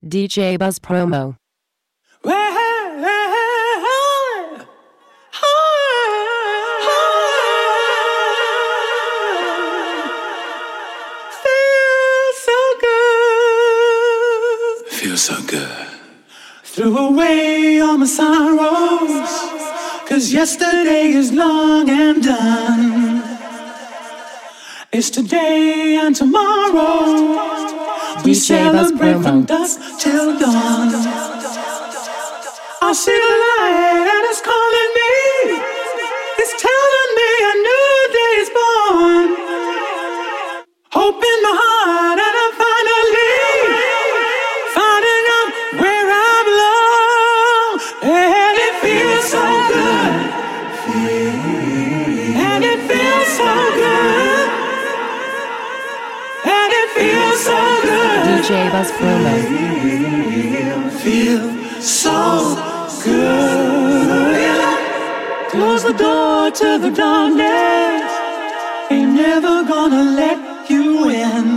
DJ Buzz promo. Feels so good. Threw away all my sorrows, 'cause yesterday is long and done. It's today and tomorrow. We celebrate from dusk till dawn. I see the light and it's calling me. It's telling me a new day is born. Hope in my heart and I'm finally finding out where I belong. And it feels so good. And it feels so good. And it feels so good. DJ Buzz promo. Feel so good. Close the door to the darkness. Ain't never gonna let you in.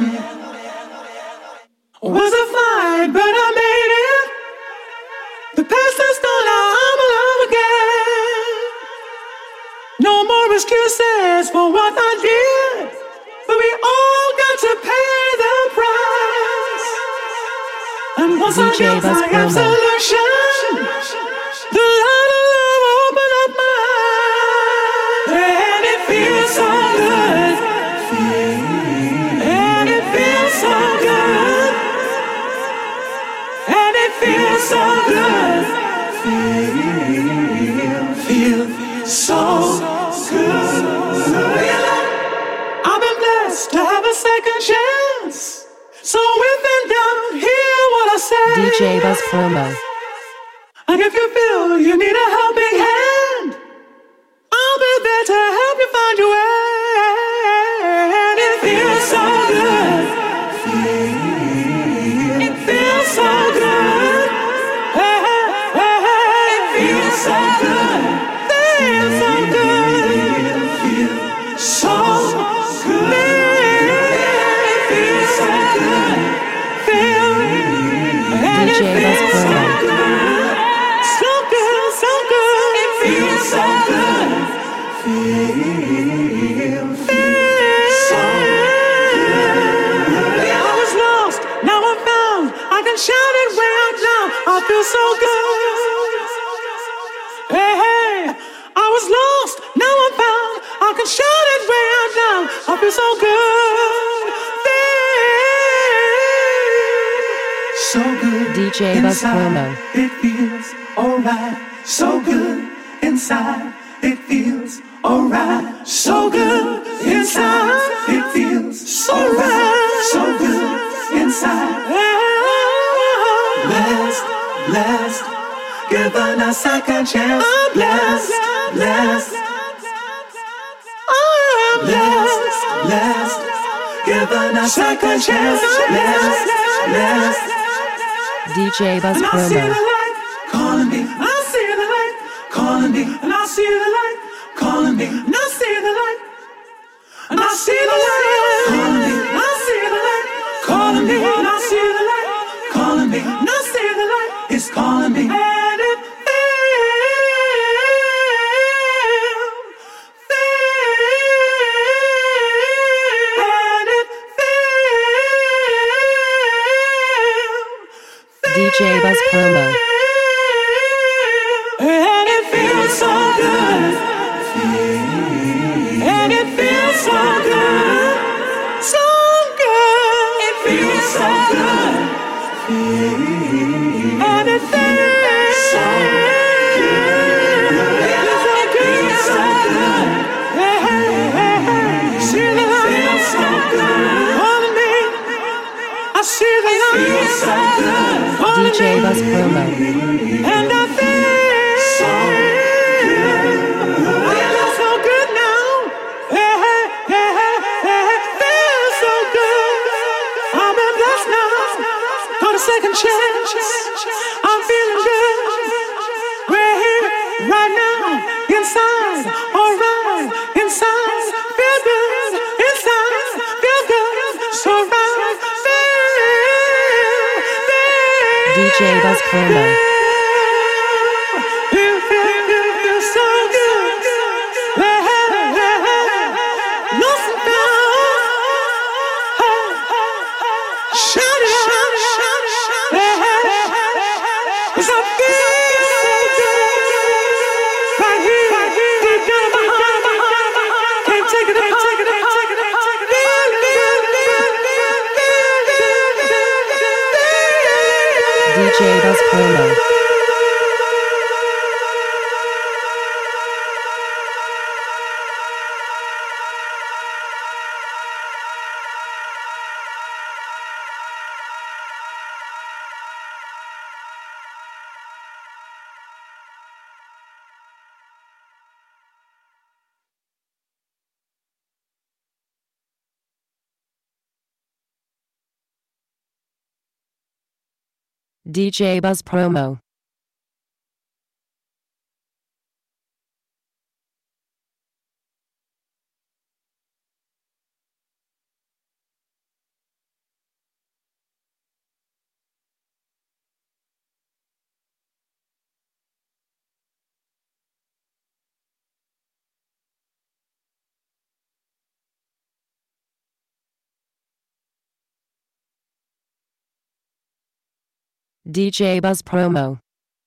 Was a fight, but I made it. The past is gone, now I'm alive again. No more excuses for what I did, but we all got to pay the price. And once I get my absolution, the light of love will open up my eyes. And it feels so good. And it feels so good. And it feels so good. Feel so good. I've been blessed to have a second chance. So if in doubt, hear what I say. DJ Buzz promo. And if you feel you need a helping hand, I'll be there to help you find your way. And it feels so good. It feels so good. It feels so good. Feels so good. Feels so good. It feels so good. DJ Buzz promo. So good, so good. It feels so good. Feels so good. I was lost, now I'm found. I can shout it way out loud. I feel so good. Hey, hey. I was lost, now I'm found. I can shout it way out loud. I feel so good. Feels so good. DJ Buzz promo. It feels alright, so good inside. It feels alright, so good inside. It feels so right, so good inside. Blessed, given a second chance. Blessed, blessed, given a second chance. Blessed. DJ Buzz And I see promo. the light calling me. I see the light calling me. And I see the light calling me. And I see the light. And I see the light calling me. And I see the light calling me. And I see the light calling me. And I see the light is calling me. And it DJ Buzz promo. And it feels so good. And it feels so good. So good. It feels so good. And it feels so good. It feels so good. See the light so good on me. I see the light so good. DJ Buzz promo. And I feel so good. Feel so good now. Feel so good. I've been blessed now. Got a second chance. I'm feeling good. We're here right now. Inside, alright. Inside, feel good. Inside, feel good. So right. Feel DJ Buzz Promo. DJ Buzz Promo. DJ Buzz Promo. DJ Buzz Promo.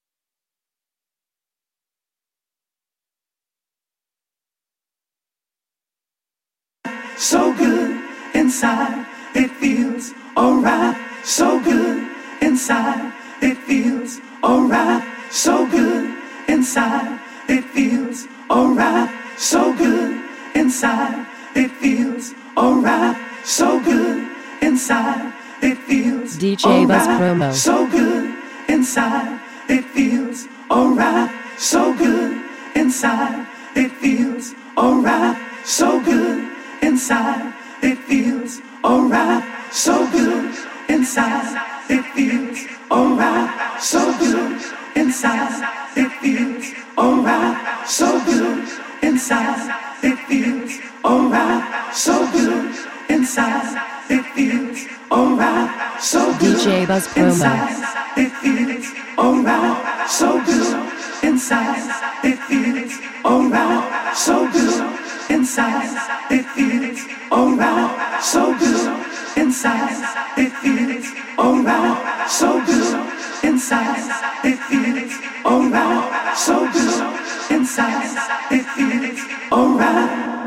So good inside, it feels alright. So good inside, it feels alright. So good inside, it feels alright. So good inside, it feels alright. So good inside, it feels DJ Buzz Promo. So good inside, it feels alright. So good inside, it feels alright. So good inside, it feels alright. So good inside, it feels alright. So good inside, it feels alright. So good inside, it feels alright. So good inside, it feels alright. So good DJ Buzz Promo. inside, it feels alright. So good inside, it feels alright. So good inside, it feels alright. So good inside, it feels alright. So good inside, it feels alright. So good inside, it feels alright.